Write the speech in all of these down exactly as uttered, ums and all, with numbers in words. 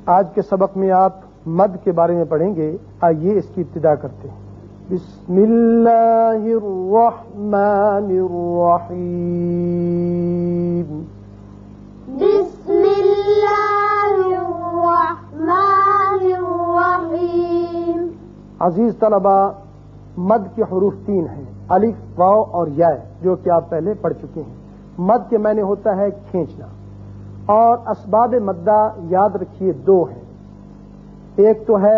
آج کے سبق میں آپ مد کے بارے میں پڑھیں گے. آئیے اس کی ابتدا کرتے ہیں. بسم اللہ الرحمن الرحیم. بسم اللہ الرحمن الرحیم. عزیز طلبہ، مد کے حروف تین ہیں، الف، واو اور یا، جو کہ آپ پہلے پڑھ چکے ہیں. مد کے معنی ہوتا ہے کھینچنا، اور اسباب مدہ یاد رکھیے دو ہیں. ایک تو ہے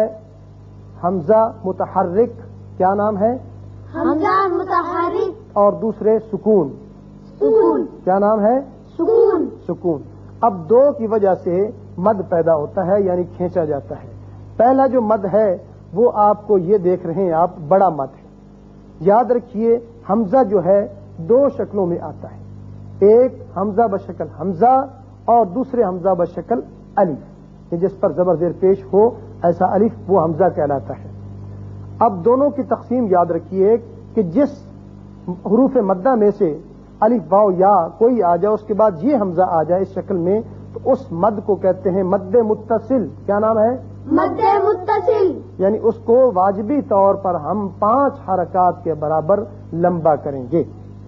حمزہ متحرک، کیا نام ہے؟ حمزہ متحرک. اور دوسرے سکون، سکون. کیا نام ہے؟ سکون. سکون. اب دو کی وجہ سے مد پیدا ہوتا ہے، یعنی کھینچا جاتا ہے. پہلا جو مد ہے وہ آپ کو یہ دیکھ رہے ہیں آپ، بڑا مد ہے. یاد رکھیے حمزہ جو ہے دو شکلوں میں آتا ہے. ایک حمزہ بشکل حمزہ اور دوسرے حمزہ بشکل الف، جس پر زبر زیر پیش ہو ایسا الف وہ حمزہ کہلاتا ہے. اب دونوں کی تقسیم یاد رکھیے کہ جس حروف مدہ میں سے الف، واو، یا کوئی آ جائے، اس کے بعد یہ حمزہ آ جائے اس شکل میں، تو اس مد کو کہتے ہیں مد متصل. کیا نام ہے؟ مد متصل. یعنی اس کو واجبی طور پر ہم پانچ حرکات کے برابر لمبا کریں گے.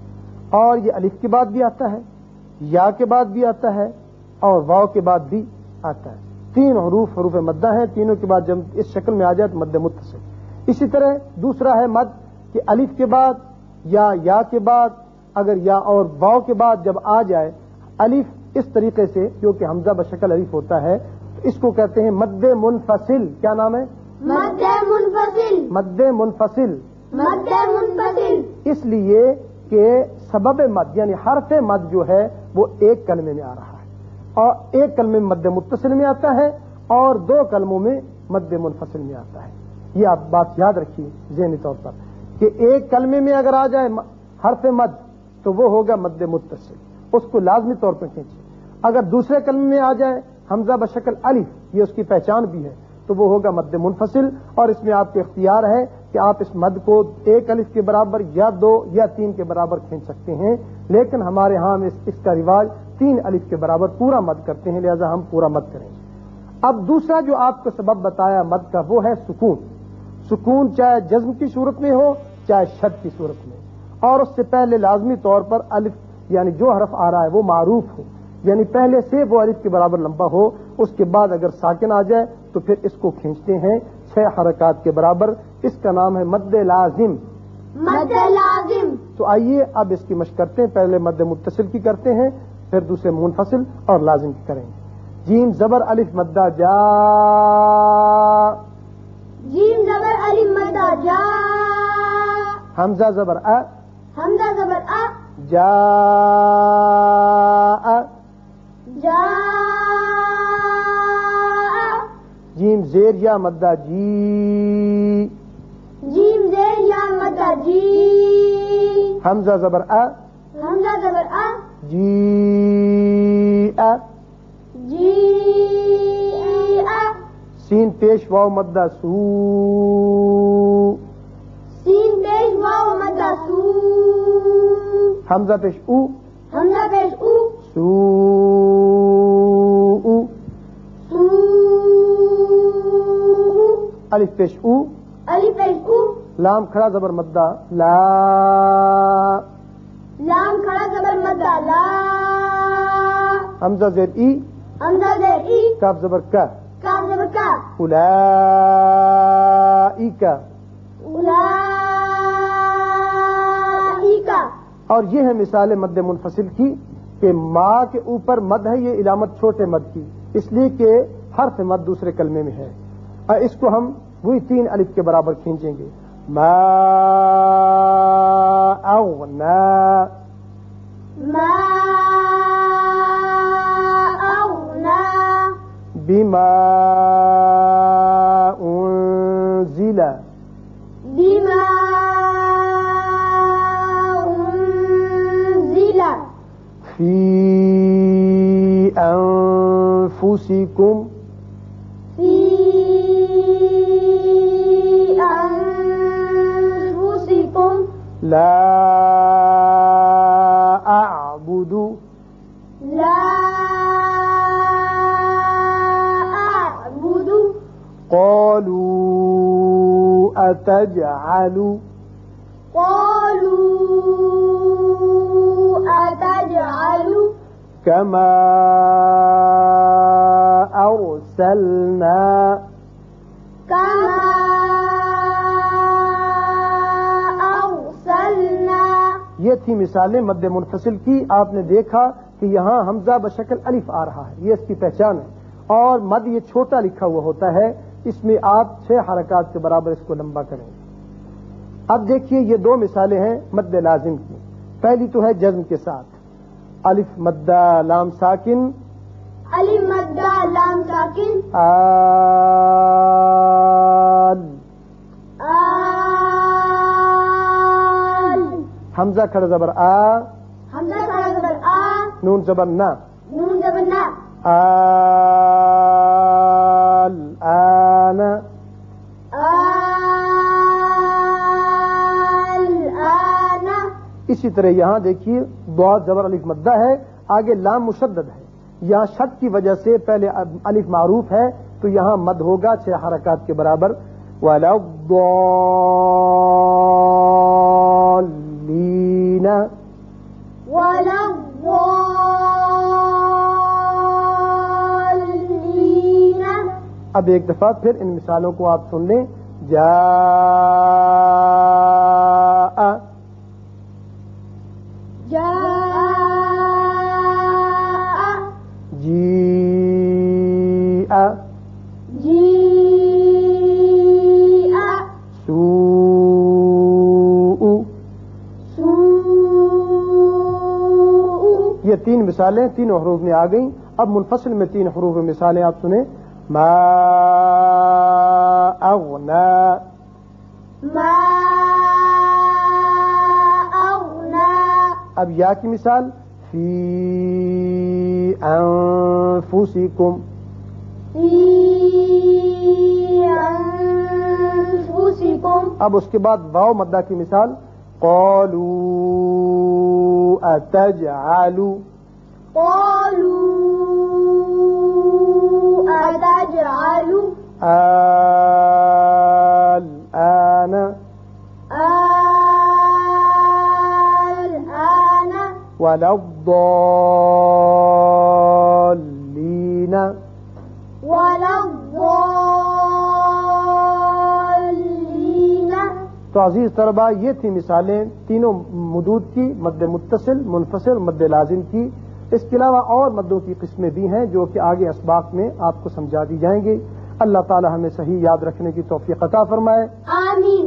اور یہ الف کے بعد بھی آتا ہے، یا کے بعد بھی آتا ہے، اور واو کے بعد بھی آتا ہے. تین حروف حروف مدہ ہیں، تینوں کے بعد جب اس شکل میں آ جائے تو مد متصل. اسی طرح دوسرا ہے مد کہ الف کے بعد یا یا کے بعد، اگر یا اور واو کے بعد جب آ جائے الف اس طریقے سے، جو کہ حمزہ بشکل الف ہوتا ہے، تو اس کو کہتے ہیں مد منفصل. کیا نام ہے؟ مد منفصل. مد منفصل. مد منفصل. اس لیے کہ سبب مد یعنی حرف مد جو ہے وہ ایک کلمے میں آ رہا ہے، اور ایک کلمے میں مد متصل میں آتا ہے اور دو کلموں میں مد منفصل میں آتا ہے. یہ آپ بات یاد رکھیے ذہنی طور پر کہ ایک کلمے میں اگر آ جائے حرف مد تو وہ ہوگا مد متصل، اس کو لازمی طور پر کھینچے. اگر دوسرے کلمے میں آ جائے حمزہ بشکل الف، یہ اس کی پہچان بھی ہے، تو وہ ہوگا مد منفصل. اور اس میں آپ کے اختیار ہے کہ آپ اس مد کو ایک الف کے برابر یا دو یا تین کے برابر کھینچ سکتے ہیں، لیکن ہمارے ہاں اس, اس کا رواج تین الف کے برابر پورا مد کرتے ہیں، لہذا ہم پورا مد کریں. اب دوسرا جو آپ کو سبب بتایا مد کا وہ ہے سکون. سکون چاہے جزم کی صورت میں ہو چاہے شد کی صورت میں، اور اس سے پہلے لازمی طور پر الف یعنی جو حرف آ رہا ہے وہ معروف ہو، یعنی پہلے سے وہ الف کے برابر لمبا ہو. اس کے بعد اگر ساکن آ جائے تو پھر اس کو کھینچتے ہیں چھ حرکات کے برابر. اس کا نام ہے مد لازم. مد لازم. تو آئیے اب اس کی مشق کرتے ہیں. پہلے مد متصل کی کرتے ہیں، پھر دوسرے منفصل اور لازم کی کریں گے. جیم زبر الف مدہ جا. جیم زبر الف مدہ جا. حمزہ زبر ا. حمزہ زبر ا. جا. جا. جیم زیر یا مدہ جی. جیم زیر یا مدہ جی. حمزہ زبر ا. حمزہ زبر ا. جی ا. جی ا. سین پیش واو مدہ سو. سین پیش واو مدہ سو. حمزہ پیش او. حمزہ پیش او. سو. سو. الف پیش او. الف پیش او. لام کھڑا زبر مدہ لا. لام کھڑا زبر مدہ لا. حمزہ زیر ای. حمزہ زیر ای. کاف زبر کا. کاف زبر کا. اولئک. اولئک. اور یہ ہے مثال مد منفصل کی کہ ما کے اوپر مد ہے، یہ علامت چھوٹے مد کی، اس لیے کہ حرف مد دوسرے کلمے میں ہے. اور اس کو ہم وہی تین الف کے برابر کھینچیں گے. ما اغنا. ما اغنا. بما انزل. بما انزل. فی انفسکم. فی انفسکم. لا اعبد. لا اعبد. قالوا أتجعل قالوا أتجعل كما أرسلنا كما أرسلنا. یہ تھی مثالیں مد منفصل کی. آپ نے دیکھا کہ یہاں حمزہ بشکل الف آ رہا ہے، یہ اس کی پہچان ہے، اور مد یہ چھوٹا لکھا ہوا ہوتا ہے، اس میں آپ چھ حرکات کے برابر اس کو لمبا کریں. اب دیکھیے یہ دو مثالیں ہیں مد لازم کی. پہلی تو ہے جزم کے ساتھ، الف مدہ لام ساکن، الف مدہ لام ساکن، آل، آل، حمزہ کھڑا زبر آ، حمزہ کھڑا زبر آ، نون زبر نا، نون زبر نا، آل، آن، آل، آن. اسی طرح یہاں دیکھیے ضاد زبر الف مدہ ہے، آگے لام مشدد ہے. یہاں شد کی وجہ سے پہلے الف معروف ہے تو یہاں مد ہوگا چھ حرکات کے برابر. وَلَا الضَّالِّينَ. وَلَا الضَّالِّينَ. اب ایک دفعہ پھر ان مثالوں کو آپ سن لیں. جاء، جاء، جیء، جیء، سوء. سوء. یہ تین مثالیں تینوں حروف میں آ گئیں. اب منفصل میں تین حروف میں مثالیں آپ سنیں. ما اغنا، ما اغنا. اب یا کی مثال فی انفسکم، فی انفسکم. اب اس کے بعد واو مدہ کی مثال قالوا اتجعل، قالوا أتجعل الآن، الآن. ولا الضالين، ولا الضالين. تو عزیز طلبہ یہ تھی مثالیں تینوں مدود کی، مد متصل، منفصل، مد لازم کی. اس کے علاوہ اور مدوں کی قسمیں بھی ہیں جو کہ آگے اسباق میں آپ کو سمجھا دی جائیں گے. اللہ تعالی ہمیں صحیح یاد رکھنے کی توفیق عطا فرمائے. آمین.